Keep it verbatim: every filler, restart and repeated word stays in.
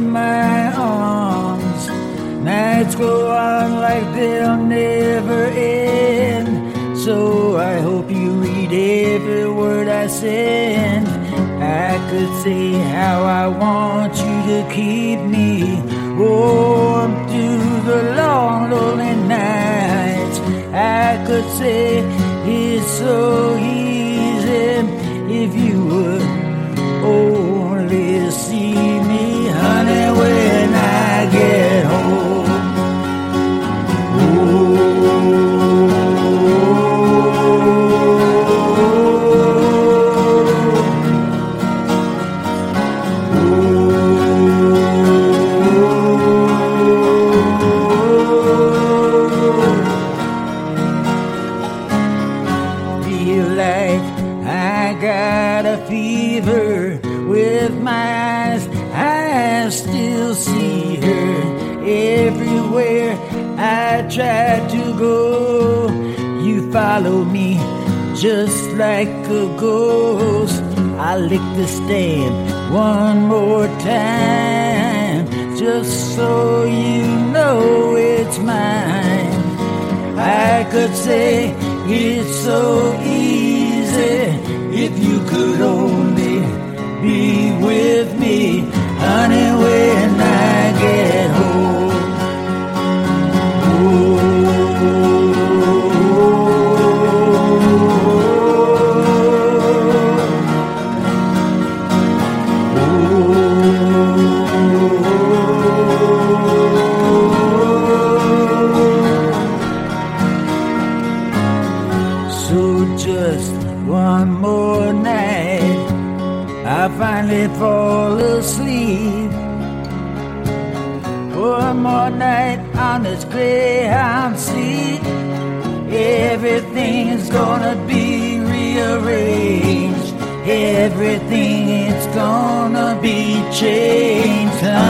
in my arms. Nights go on like they'll never end. So I hope you read every word I send. I could say how I want you to keep me warm through the long, lonely nights. I could say it's so easy if you would only see me, honey, when I get home. Feel like I got a fever with my eyes. I still see her everywhere I try to go. You follow me just like a ghost. I lick the stamp one more time, just so you know it's mine. I could say it's so easy if you could only be with me, honey, when I get home. So just one more night, I finally fall asleep. One more night on this Greyhound seat. Everything is gonna be rearranged. Everything is gonna be changed.